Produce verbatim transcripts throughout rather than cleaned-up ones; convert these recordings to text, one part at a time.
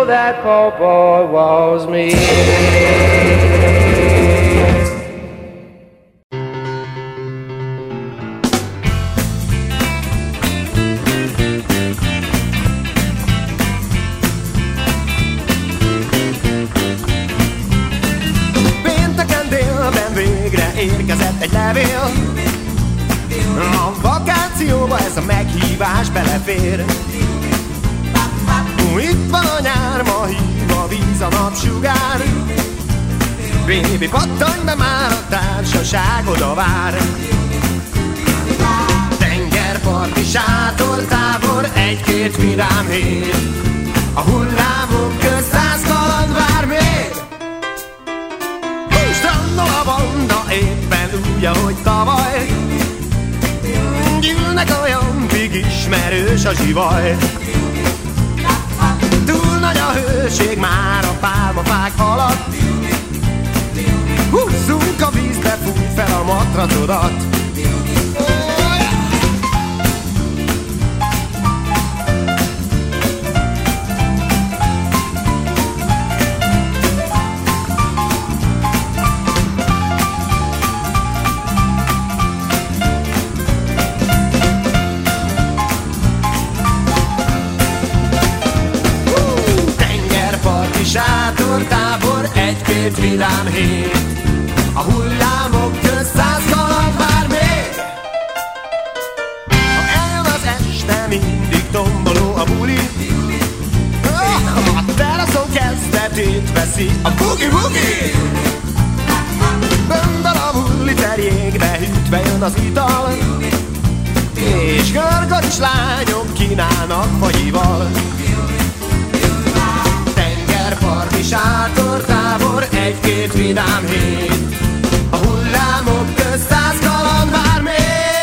know that poor boy was me. Pénteken délben végre érkezett egy levél. A vakációba ez a meghívás belefér. Itt van a nyár, ma hív a víz, a napsugár. Bébi, pattanj be már, a társaság oda vár. Tengerparti sátortábor, egy-két vidám hét. A hullámok közt száz kaland vár még. Strandol a banda, éppen úgy, ahogy tavaly. Gyűlnek a jampig, ismerős a zsivaj. Túl nagy a hőség már a pálmafák alatt. Húzzunk a vízbe, fúj fel a matracodat. Sátortábor, egy-két vidám hét. A hullámok közt száz kaland vár még. Ha eljön az este, mindig tomboló a buli. A teraszon kezdetét veszi a bugi-bugi. Bömböl a bulli terjékbe, hűtve jön az ital. És görgös lányok kínálnak fagyival. Parti sátortábor, egy-két vidám hét. A hullámok közt száz kaland vár még.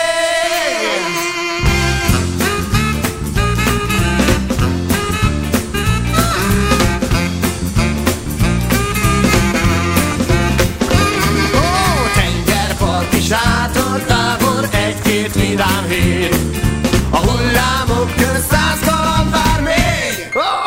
Ó, tengerparti sátortábor, egy-két vidám hét. A hullámok közt száz kaland vár még. Oh!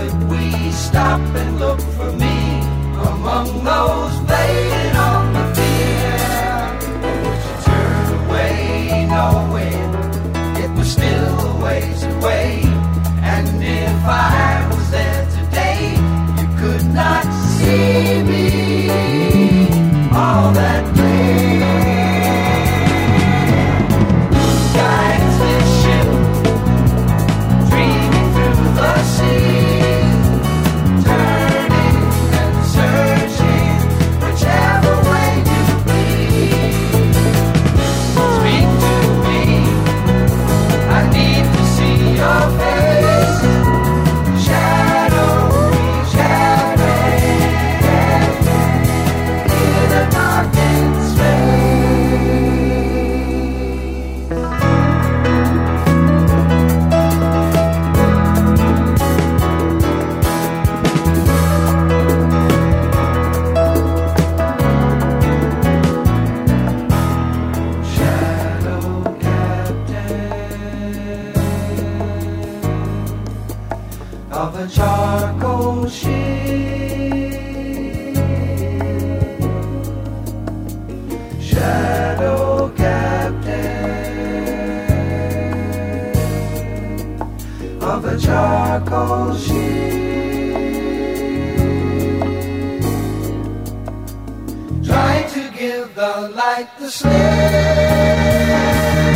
Could we stop and look for me among those fading on the field? Or would you turn away knowing it was still a ways away? And if I was there today, you could not see me all that way. Guides this ship dreaming through the sea, turning and searching whichever way you please. Speak to me, I need to see your face. Shadowy, shadowy, in a darkened space. Shadow captain of a charcoal ship, shadow captain of a charcoal ship, trying to give the light the slip.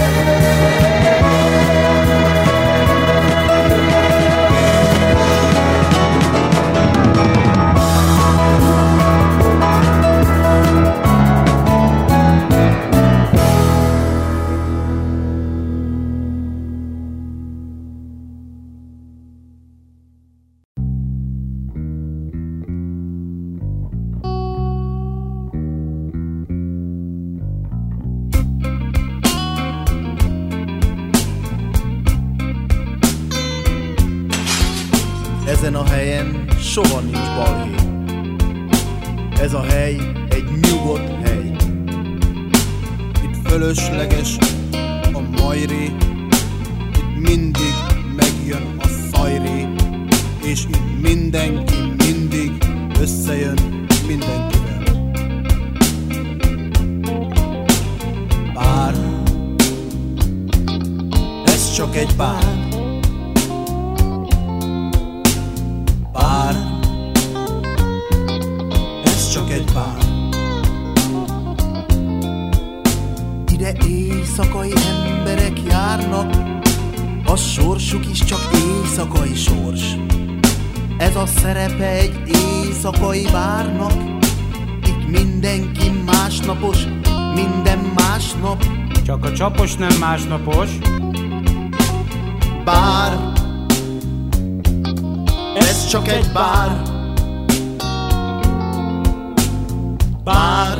Ezen a helyen soha nincs balhé. Ez a hely egy nyugodt hely. Itt fölösleges a majré, itt mindig megjön a szajré, és itt mindenki mindig összejön mindenkivel. Bár ez csak egy bár, bár ez csak egy bár. Ide éjszakai emberek járnak, a sorsuk is csak éjszakai sors. Ez a szerepe egy éjszakai bárnak. Itt mindenki másnapos, minden másnap. Csak a csapos nem másnapos. Bár ez csak egy bár, bár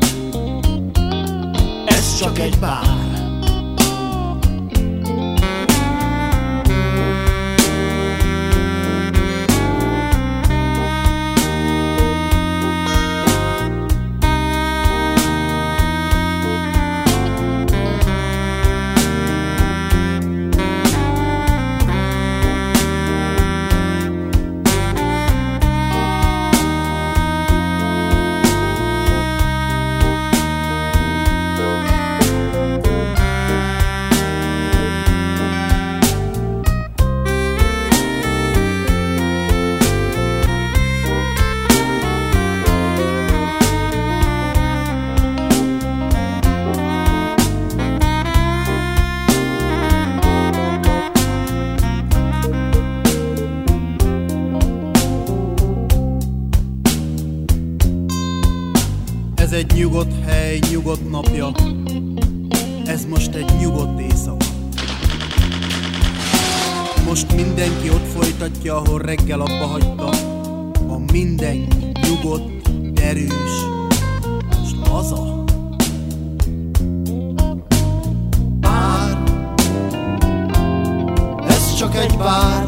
ez csak egy bár. Ez egy nyugodt hely, nyugodt napja. Ez most egy nyugodt éjszaka. Most mindenki ott folytatja, ahol reggel abba hagyta. A mindenki nyugodt, erős és laza. Bár ez csak egy bár,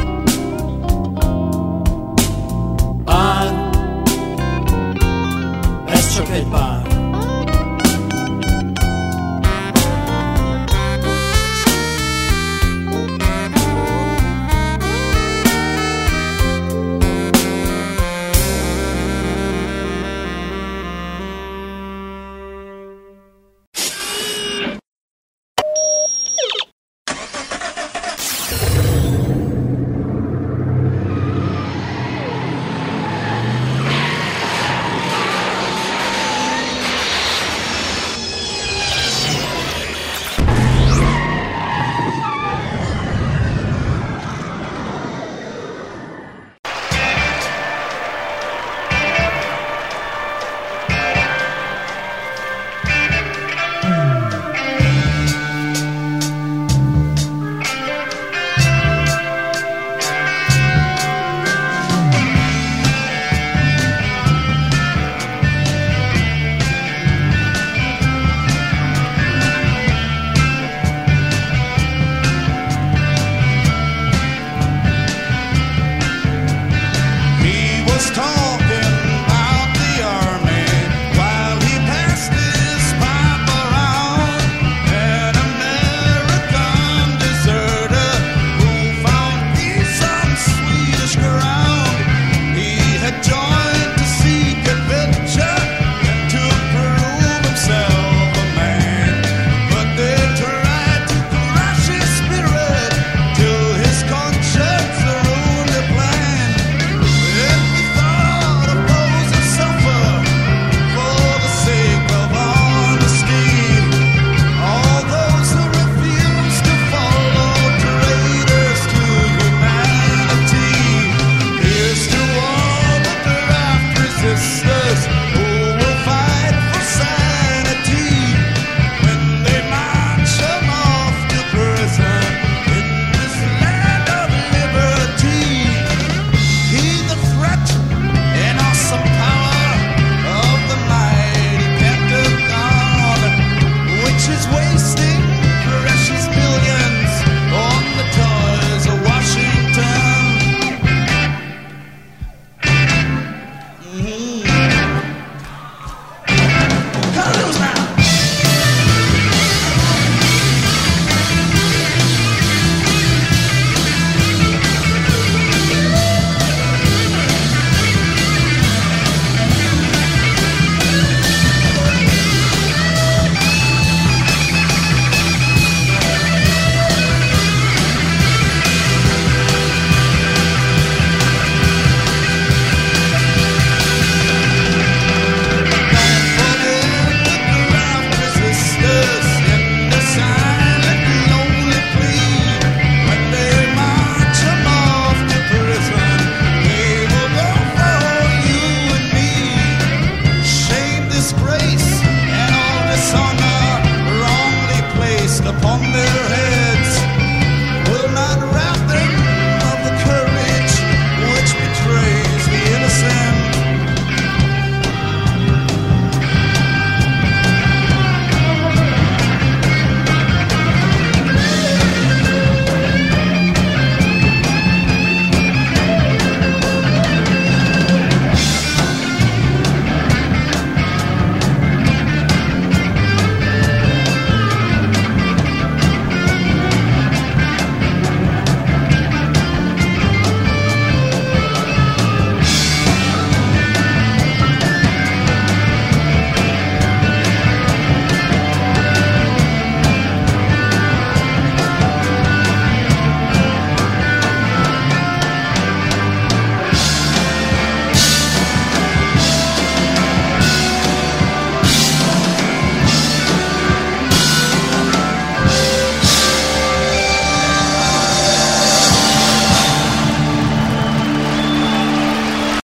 bár ez csak egy bár.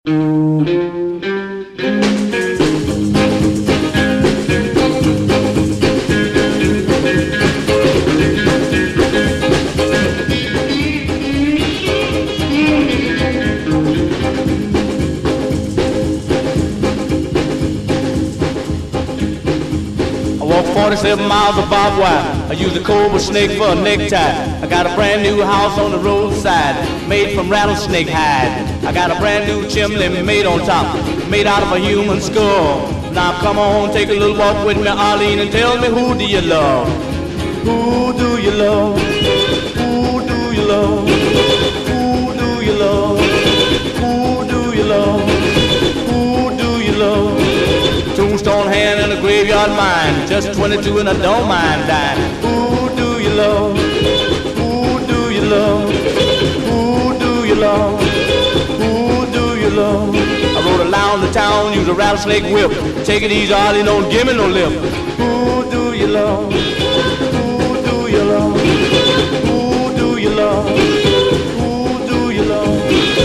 forty-seven miles of barbed wire. I use a cobra snake for a necktie. I got a brand new house on the roadside, made from rattlesnake hide. I got a brand new chimney made on top, made out of a human skull. Now come on, take a little walk with me, Arlene, and tell me, who do you love? Who do you love? Who do you love? Who do you love? Who do you love? Who do you love? Tombstone hand and a graveyard mine, just twenty-two and I don't mind dying. Who do you love? Who do you love? Who do you love? Who do you love? I rode around the town, use a rattlesnake whip. Take it easy, Arlie, don't give me no lip. Who do you love? Who do you love? Who do you love? Who do you love?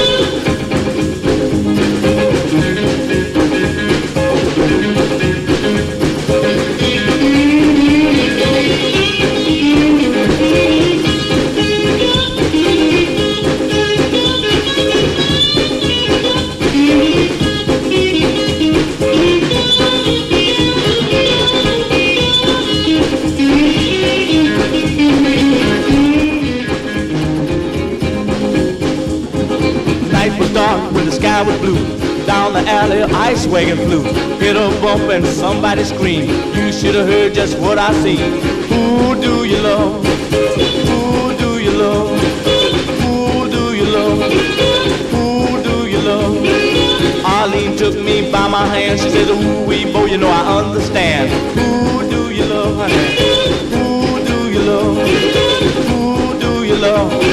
Dark when the sky was blue. Down the alley, a ice wagon flew. Hit a bump and somebody screamed. You should have heard just what I seen. Who do you love? Who do you love? Who do you love? Who do you love? Arlene took me by my hand. She said, ooh, wee, boy, you know I understand. Who do you love, honey? Who do you love? Who do you love?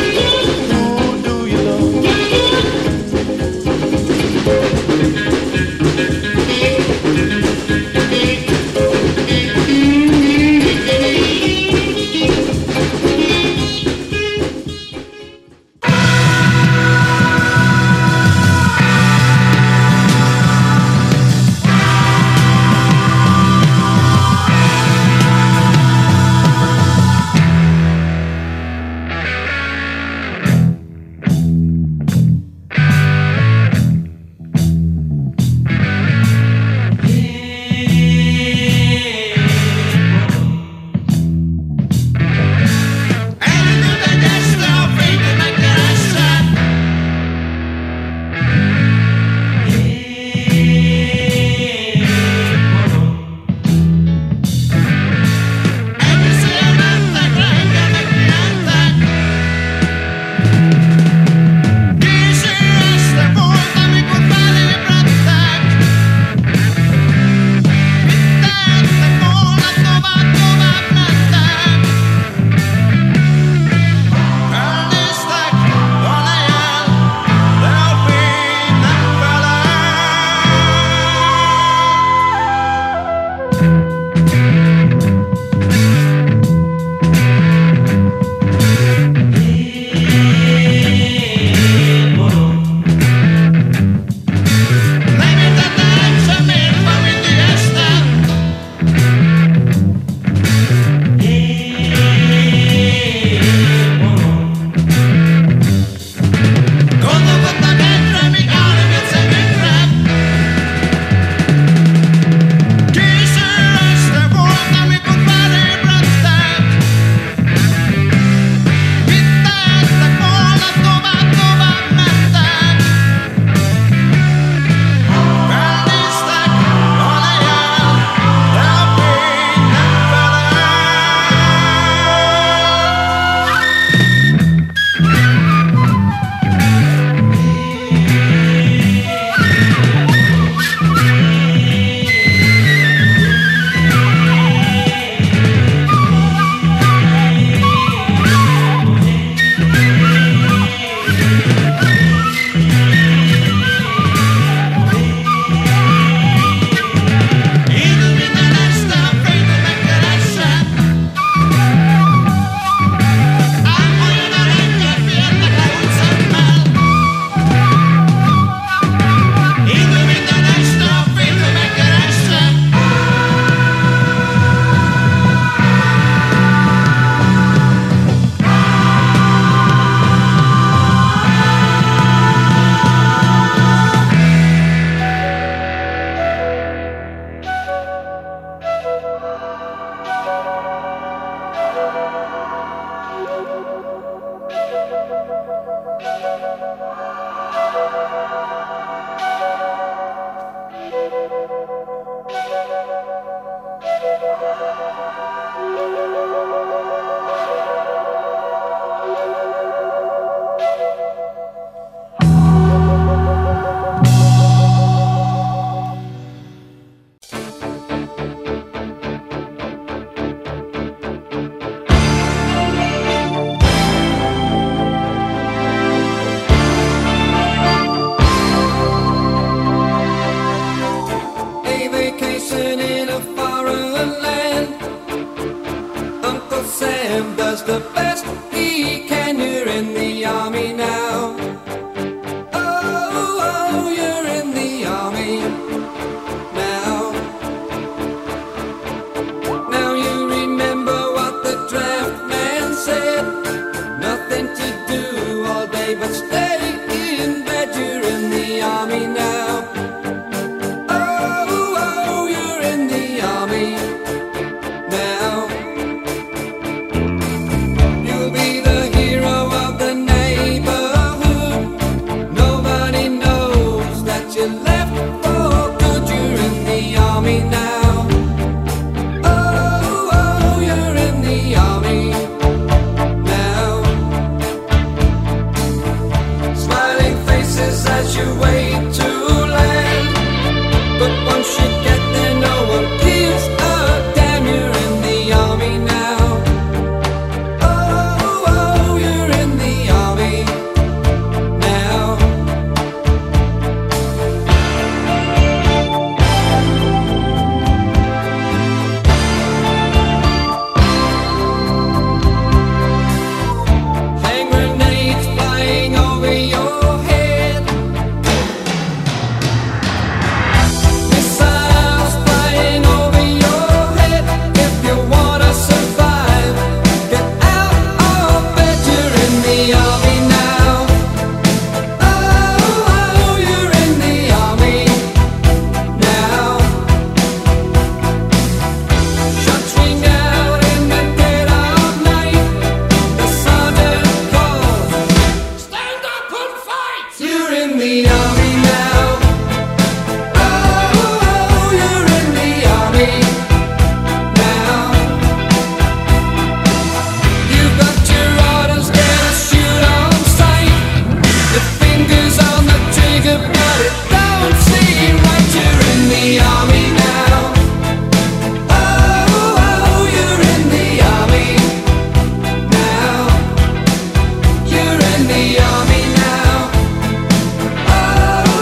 You're in the army now. Oh,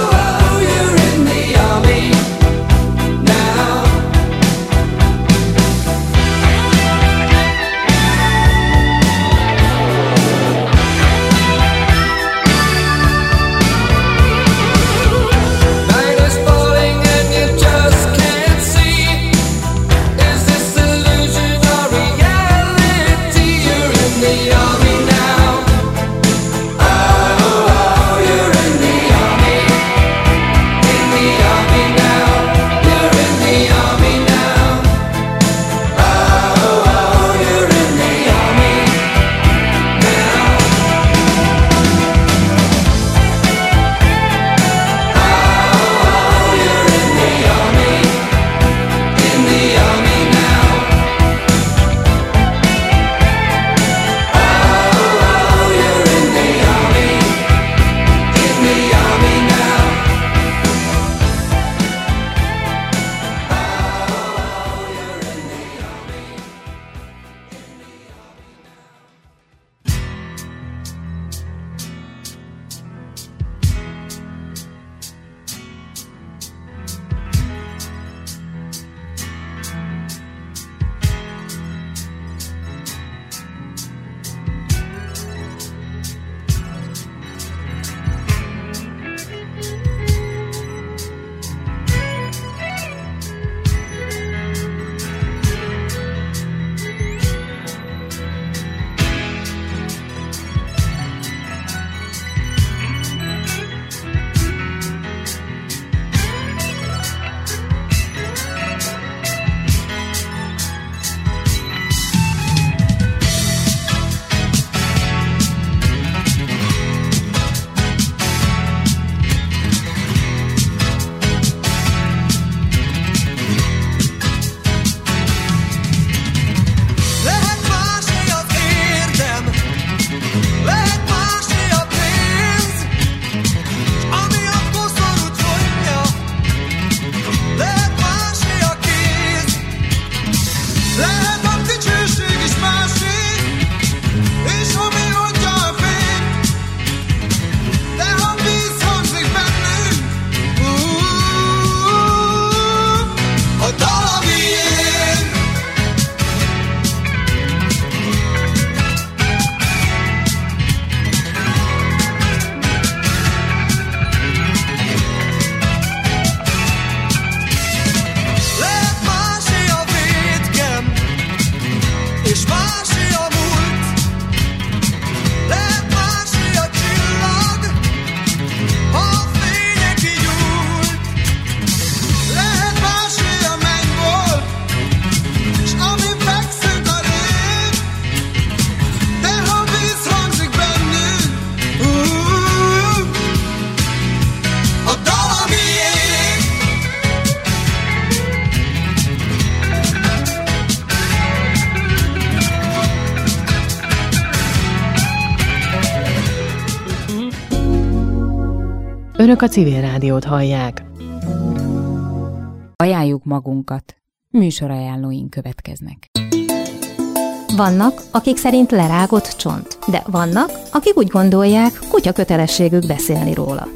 Önök a Civil Rádiót hallják. Ajánljuk magunkat. Műsorajánlóink következnek. Vannak, akik szerint lerágott csont, de vannak, akik úgy gondolják, kutya kötelességük beszélni róla.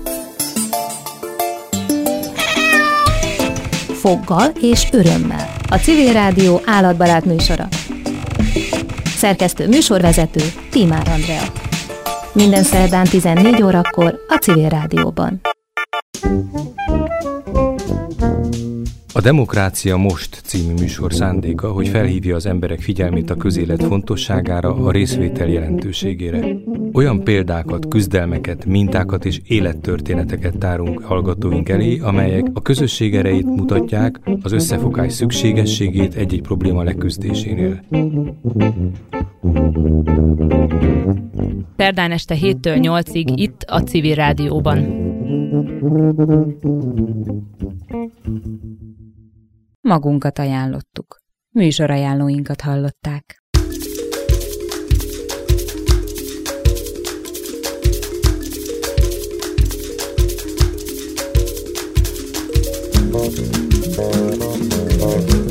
Foggal és örömmel. A Civil Rádió állatbarát műsora. Szerkesztő műsorvezető Tímár Andrea. Minden szerdán tizennégy órakor a Civil Rádióban. A Demokrácia Most című műsor szándéka, hogy felhívja az emberek figyelmét a közélet fontosságára, a részvétel jelentőségére. Olyan példákat, küzdelmeket, mintákat és élettörténeteket tárunk hallgatóink elé, amelyek a közösség erejét mutatják, az összefogás szükségességét egy-egy probléma leküzdésénél. Szerdán este héttől nyolcig itt a Civil Rádióban. Magunkat ajánlottuk. Műsorajánlóinkat hallották. Thank you.